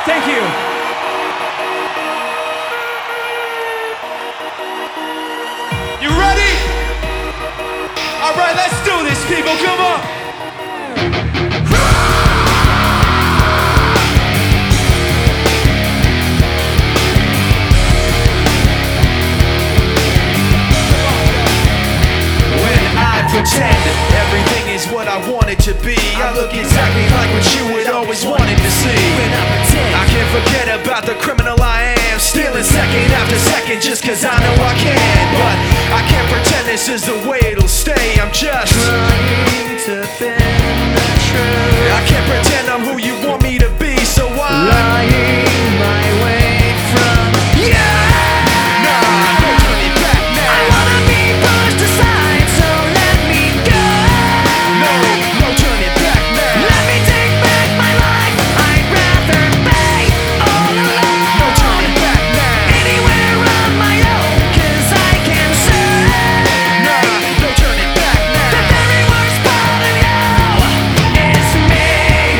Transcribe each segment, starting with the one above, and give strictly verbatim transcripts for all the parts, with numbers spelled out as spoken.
Thank you. You ready? All right, let's do this, people. Come on. Pretend everything is what I want it to be. I look exactly like what you had always wanted to see. I can't forget about the criminal I am, stealing second after second just cause I know I can. But I can't pretend this is the way it'll stay. I'm just trying to bend the truth. I can't pretend I'm who you want me to be, so I'm lying my way from yeah. Nah, no turning back now. I wanna be pushed aside, so let me go. No, no turning back now. Let me take back my life. I'd rather be all alone. No turning back now. Anywhere on my own, cause I can say nah, no turning back now. The very worst part of you is me.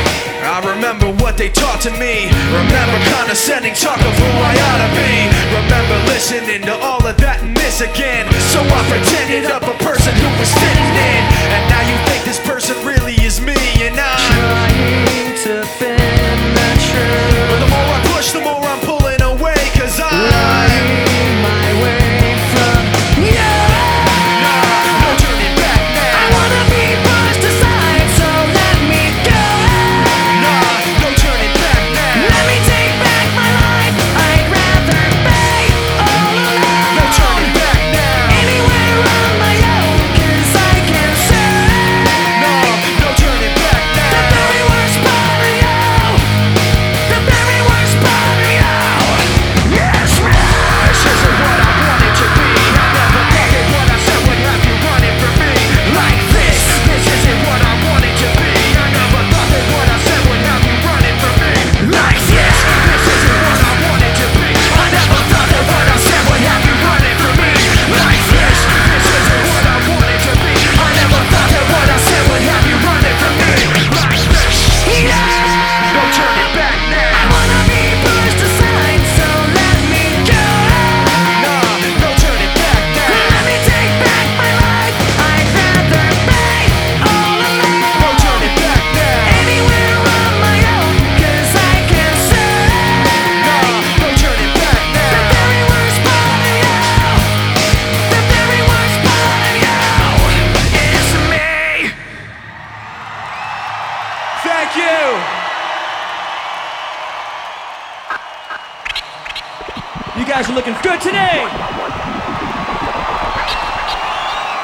I remember what they taught to me. Remember condescending talk of who I ought to be. Remember listening to all of that and this again. So I pretended up a person who was fitting in. And now you think this person really is me. And I'm trying to bend the truth. But the more I push, the more I'm pulling away. Cause I'm lying my way from you. Nah, no turning back now. I wanna be pushed aside, so let me go. Nah, no turning back now. Let me take back my life. I'd rather be all alone. No turning back now. Anywhere on my own, cause I can say no, no turning back now. The very worst part of you. The very worst part of you. Yes, man. This isn't what I wanted to be. I never thought that what I said would have you running from me like this. This isn't what I wanted to be. I never thought that what I said would have you running from me like this. This isn't what I wanted to be. I never thought that what I said would have you running from me like this. This isn't what I wanted to be. I never thought that what I said would have you running from me like this. Yeah. No turning back now. I wanna be pushed aside, so let me go. Nah, no turning back now. Let me take back my life. I'd rather be all alone. No turning back now. Anywhere on my own, cause I can say nah, no turning back now. The very worst part of you. The very worst part of you is me. Thank you. You guys are looking good today.